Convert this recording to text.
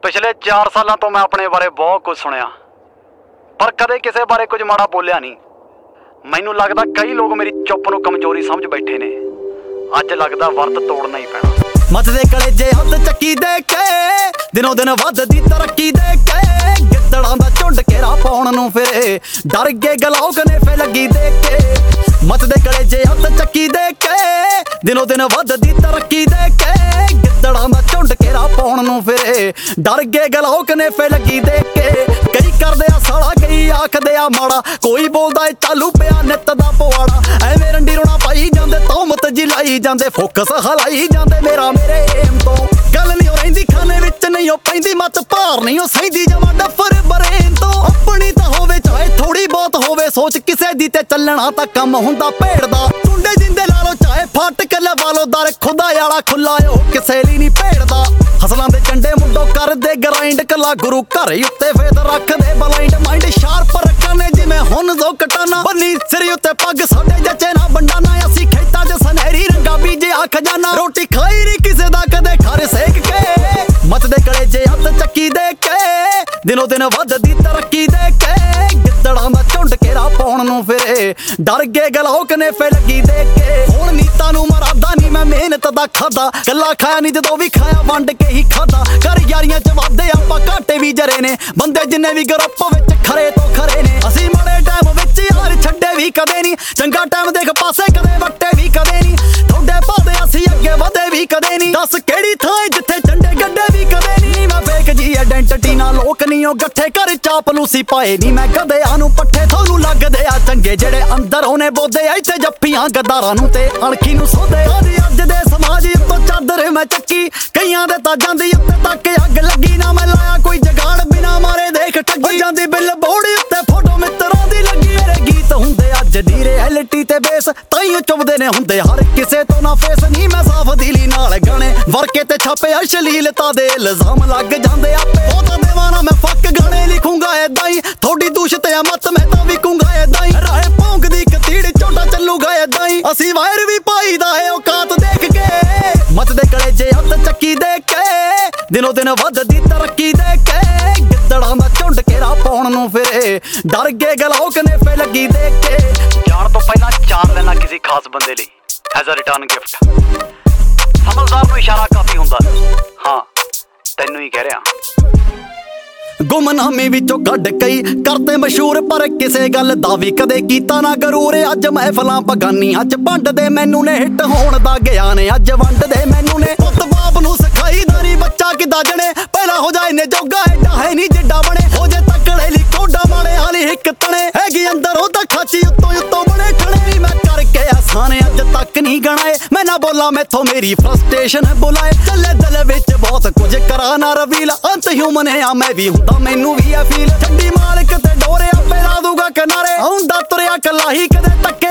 ਪਿਛਲੇ 4 ਸਾਲਾਂ ਤੋਂ ਮੈਂ ਆਪਣੇ ਬਾਰੇ ਬਹੁਤ ਕੁਝ ਸੁਣਿਆ, ਪਰ ਕਦੇ ਕਿਸੇ ਬਾਰੇ ਕੁਝ ਮਾੜਾ ਬੋਲਿਆ ਨਹੀਂ। ਮੈਨੂੰ ਲੱਗਦਾ ਕਈ ਲੋਕ ਮੇਰੀ ਚੁੱਪ ਨੂੰ ਕਮਜ਼ੋਰੀ ਸਮਝ ਬੈਠੇ ਨੇ। ਅੱਜ ਲੱਗਦਾ ਵਰਤ ਤੋੜਨਾ ਹੀ ਪੈਣਾ। ਮੱਤ ਦੇ ਕਲੇਜੇ ਹੱਥ ਚੱਕੀ ਦੇ ਕੇ, ਦਿਨੋਂ ਦਿਨ ਵੱਧਦੀ ਤਰੱਕੀ ਦੇ ਕੇ, ਗਿੱਦੜਾਂ ਦਾ ਝੁੰਡ ਘੇਰਾ ਪਾਉਣ ਨੂੰ ਫਿਰੇ, ਡਰ ਗਏ ਗਲਾਉਕ ਨੇ ਫੇ ਲੱਗੀ ਦੇ ਕੇ। ਮੱਤ ਦੇ ਕਲੇਜੇ ਹੱਥ ਚੱਕੀ ਦੇ ਕੇ, ਦਿਨੋਂ ਦਿਨ ਵੱਧਦੀ ਤਰੱਕੀ ਦੇ ਕੇ, ਗਿੱਦੜਾਂ ਦਾ ਝੁੰਡ ਘੇਰਾ ਪਾਉਣ ਨੂੰ ਫਿਰੇ, ਡਰ ਗਏ ਗਲਾਉਕ ਨੇ ਫੇ ਲੱਗੀ ਦੇ ਕੇ। ਕਈ ਕਰਦੇ ਆ ਸਾਲਾ, ਕਈ ਆਖਦੇ ਆ ਮਾੜਾ, ਕੋਈ ਬੋਲਦਾ ਏ ਚਾਲੂ ਪਿਆ ਨਿੱਤ ਦਾ ਪਵਾੜਾ। ਐਵੇਂ ਰੰਡੀ ਰੋਣਾ ਪਾਈ ਜਾਂਦੇ, ਤੌਮਤ ਜੀ ਲਾਈ ਜਾਂਦੇ, ਫੋਕਸ ਹਲਾਈ ਜਾਂਦੇ ਮੇਰਾ ਮੇਰੇ ਏਮ ਤੋਂ। ਗੱਲ ਨਹੀਂ ਉਹ ਰਹਿੰਦੀ ਖਾਨੇ ਵਿੱਚ, ਨਹੀਂ ਉਹ ਪੈਂਦੀ ਮੱਤ ਭਾਰ, ਨਹੀਂ ਉਹ ਸਹਿੰਦੀ ਜਮਾ ਡੱਫਰ ਬਰੇਨ ਤੋਂ। ਆਪਣੀ ਤਾਂ ਹੋਵੇ ਚਾਹੇ ਥੋੜੀ ਬਹੁਤ ਹੋਵੇ ਸੋਚ, ਕਿਸੇ ਦੀ ਤੇ ਚੱਲਣਾ ਤਾਂ ਕੰਮ ਹੁੰਦਾ ਭੇੜ ਦਾ। ਟੁੰਡੇ ਜਿੰਦੇ ਲਾ ਲੋ ਚਾਹੇ ਫਾਟਕ ਲਵਾ ਲੋ, ਦਰ ਖੁਦਾ ਵਾਲਾ ਖੁੱਲਾ ਉਹ ਕਿਸੇ ਲਈ ਨਹੀਂ ਭੇੜਦਾ। ਹਸਲਾਂ ਦੇ ਚੰਡੇ ਮੁੰਡੋ ਕਰਦੇ ਗਰਾਈਂਡ, ਕੱਲਾ ਗੁਰੂ ਘਰ ਉੱਤੇ ਫੇਤ ਰੱਖਦੇ ਬਲਾਈਂਡ। ਮਾਈਂਡ ਸ਼ਾਰਪ ਰੱਖਣੇ ਜਿਵੇਂ ਹੁਣ ਜੋ ਕਟਾਨਾ, ਬੰਨੀ ਸਿਰ ਉੱਤੇ ਪੱਗ ਸਾਡੇ ਜੱਚੇ ਨਾ ਬੰਡਾਨਾ। ਅਸੀਂ ਖੇਤਾਂ 'ਚ ਸੁਨਹਿਰੀ ਰੰਗਾ ਬੀਜਿਆ ਖਜ਼ਾਨਾ, ਰੋਟੀ ਖਾਈ ਨਹੀਂ ਕਿਸੇ ਦਾ ਕਦੇ ਖਰ ਸੇਕ ਕੇ। ਮੱਤ ਦੇ ਕਲੇਜੇ ਹੱਥ ਚੱਕੀ ਦੇ ਕੇ, ਦਿਨੋਂ ਦਿਨ ਵੱਧਦੀ ਤਰੱਕੀ ਦੇ ਕੇ, ਗਿੱਦੜਾਂ ਦਾ ਝੁੰਡ ਘੇਰਾ ਪਾਉਣ ਨੂੰ ਫਿਰੇ, ਡਰ ਗਏ ਗਲਾਉਕ ਨੇ ਫੇ ਲੱਗੀ ਦੇ ਕੇ। ਹੁਣ ਨੀਤਾਂ ਨੂੰ ਮਰਾਦਾ ਨਹੀਂ ਮੈਂ ਮਿਹਨਤ ਦਾ ਖਾਦਾ, ਕੱਲਾ ਖਾਇਆ ਨਹੀਂ ਜਦੋਂ ਵੀ ਖਾਇਆ ਵੰਡ ਕੇ ਹੀ ਖਾਦਾ। ਘਰ ਯਾਰੀਆਂ 'ਚ ਵਾਧੇ ਆਪਾਂ ਘਾਟੇ ਵੀ ਜਰੇ ਨੇ, ਬੰਦੇ ਜਿੰਨੇ ਵੀ ਗਰੁੱਪ ਵਿੱਚ ਖਰੇ ਤੋਂ ਖਰੇ ਨੇ। ਅਸੀਂ ਮਾੜੇ ਟਾਈਮ ਵਿੱਚ ਯਾਰ ਛੱਡੇ ਵੀ ਕਦੇ ਨਹੀਂ, ਚੰਗਾ ਟਾਈਮ ਦੇਖ ਪਾਸੇ ਕਦੇ ਵੱਟੇ ਵੀ ਕਦੇ ਨਹੀਂ। ਤੁਹਾਡੇ ਭਾਦੇ ਅਸੀਂ ਅੱਗੇ ਵਧੇ ਵੀ ਕਦੇ ਨਹੀਂ, ਦੱਸ ਕਿਹੜੀ ਥਾਂ ਜਿੱਥੇ ਝੰਡੇ ਗੱਡੇ ਵੀ ਕਦੇ ਨਹੀਂ। ਮੈਂ ਫੇਕ ਜੀ ਆਇਡੈਂਟੀਟੀ ਨਾਲ ਲੋਕ ਨਹੀਂ ਉਹ ਗੱਠੇ, ਘਰ ਚਾਪਲੂਸੀ ਪਾਏ ਨਹੀਂ ਮੈਂ ਗਧਿਆਂ ਨੂੰ ਪੱਠੇ। ਤੁਹਾਨੂੰ ਲੱਗਦੇ ਆ ਚੰਗੇ ਜਿਹੜੇ ਅੰਦਰ ਉਹਨੇ ਬੋਦੇ, ਇੱਥੇ ਜੱਫੀਆਂ ਗੱਦਾਰਾਂ ਨੂੰ ਤੇ ਅਣਖੀ ਨੂੰ ਸੋਦੇ। ਅੱਜ ਦੇ ਸਮਾਜ ਉੱਤੋਂ ਚਾਦਰ ਮੈਂ ਚੱਕੀ, ਕਈਆਂ ਦੇ ਤਾਜਾਂ ਦੀ ਉੱਤੇ ਤੱਕ ਅੱਗ ਲੱਗੀ। ਨਾ ਮੈਂ ਲਾਇਆ ਕੋਈ ਜਗਾੜ ਬਿਨਾ ਮਾਰੇ ਦੇਖ ਠੱਗੀ, ਜਾਂਦੀ ਬਿੱਲ ਬੋੜੀ ਉੱਤੇ ਫੋਟੋ ਮਿੱਤਰਾਂ ਦੀ ਲੱਗੀ। ਮੇਰੇ ਗੀਤ ਹੁੰਦੇ ਅੱਜ ਦੀ ਰਿਐਲਿਟੀ ਤੇ ਬੇਸ, ਤਾਈਓ ਚੁੱਭਦੇ ਨੇ ਹੁੰਦੇ ਹਰ ਕਿਸੇ ਤੋਂ ਨਾ ਫੇਸ। ਨਹੀਂ ਮੈਂ ਸਾਫ ਦਿਲੀ ਨਾਲ ਗਾਣੇ ਵਰਕੇ ਤੇ ਛਾਪੇ, ਅਸ਼ਲੀਲਤਾ ਦੇ ਇਲਜ਼ਾਮ ਲੱਗ ਜਾਂਦੇ ਆਪੇ। ਉਹ ਤਾਂ ਦੇਵਾਨਾ ਮੈਂ ਫੱਕ ਗਾਣੇ ਲਿਖੂੰਗਾ ਏਦਾਂ ਹੀ, ਥੋੜੀ ਦੂਸ਼ਤ ਆ ਮਤ ਮੈਂ ਤਾਂ ਵਿਕੂੰਗਾ ਏਦਾਂ ਹੀ। ਰਾਹੇ ਭੌਂਕਦੀ ਕਤੀੜ ਝੋਟਾ ਚੱਲੂਗਾ ਏਦਾਂ ਹੀ, ਅਸੀਂ ਵਾਇਰ ਵੀ ਪਾਈਦਾ ਏ ਔਕਾਤ ਦੇਖ ਕੇ। ਮੱਤ ਦੇ ਕਲੇਜੇ ਹੱਥ ਚੱਕੀ ਦੇ ਕੇ, ਦਿਨੋਂ ਦਿਨ ਵੱਧਦੀ ਤਰੱਕੀ ਦੇ ਕੇ, ਗਿੱਦੜਾਂ ਦਾ ਝੁੰਡ ਘੇਰਾ ਪਾਉਣ ਨੂੰ ਫਿਰੇ, ਡਰ ਗਏ ਗਲਾਉਕ ਨੇ ਫੇ ਲੱਗੀ ਦੇ ਕੇ। ਜਾਣ ਤੋਂ ਪਹਿਲਾਂ 4 ਲੈਣਾ ਕਿਸੇ ਖਾਸ ਬੰਦੇ ਲਈ ਐਜ਼ ਅ ਰਿਟਰਨ ਗਿਫਟ। ਸਮਝਦਾਰ ਨੂੰ ਇਸ਼ਾਰਾ ਕਾਫੀ ਹੁੰਦਾ। ਹਾਂ, ਤੈਨੂੰ ਹੀ ਕਹਿ ਰਿਹਾ। ਗੁੰਮਨਾਮੀ ਵਿੱਚੋਂ ਕੱਢ ਕਈ ਕਰਤੇ ਮਸ਼ਹੂਰ, ਪਰ ਕਿਸੇ ਗੱਲ ਦਾ ਵੀ ਕਦੇ ਕੀਤਾ ਨਾ ਗਰੂਰ। ਅੱਜ ਮਹਿਫਲਾਂ ਬਗਾਨੀਆਂ 'ਚ ਵੰਡਦੇ ਮੈਨੂੰ ਨੇ, ਹਿੱਟ ਹੋਣ ਦਾ ਗਿਆਨ ਅੱਜ ਵੰਡਦੇ ਮੈਨੂੰ ਨੇ। ਪੁੱਤ ਬਾਪ ਨੂੰ ਸਿਖਾਈ ਦਾਰੀ ਬੱਚਾ ਕਿੱਦਾਂ ਜਣੇ, ਪਹਿਲਾਂ ਹੋ ਜਾਏ ਨੇ ਜੋਗਾ ਐਡਾ ਹੈ ਨਹੀਂ ਜਿੱਡਾ ਬਣੇ। ਹੋ ਜੇ ਤੱਕੜੇ ਲਈ ਕੋਡਾ ਮਾੜੇ ਹਾਲੀ ਇੱਕ ਤਣੇ, ਹੈਗੀ ਅੰਦਰ ਉਹ ਤਾਂ ਖਾਚੀ ਉੱਤੋਂ ਉੱਤੋਂ ਬਣੇ ਠਣੇ। ਵੀ ਮੈਂ ਕਰਕੇ ਆਸਾਨ ਅੱਜ ਤੱਕ ਨਹੀਂ ਗਣਾਏ, ਮੈਂ ਨਾ ਬੋਲਾਂ ਮੈਥੋਂ ਮੇਰੀ ਫਰਸਟ੍ਰੇਸ਼ਨ ਬੁਲਾਏ। ਚੱਲੇ ਦਿਲ ਵਿੱਚ ਬਹੁਤ ਕੁਝ ਕਰਾਂ ਨਾ ਰਵੀਲ, ਅੰਤ ਹਿਊਮਨ ਆ ਮੈਂ ਵੀ ਹੁੰਦਾ ਮੈਨੂੰ ਵੀ ਆ ਫੀਲ। ਠੰਡੀ ਮਾਲਕ ਤੇ ਡੋਰਿਆ ਪੈ ਲਾ ਦੂਗਾ ਕਿਨਾਰੇ, ਆਉਂਦਾ ਤੁਰਿਆ ਕੱਲਾ ਹੀ ਕਦੇ ਤੱਕ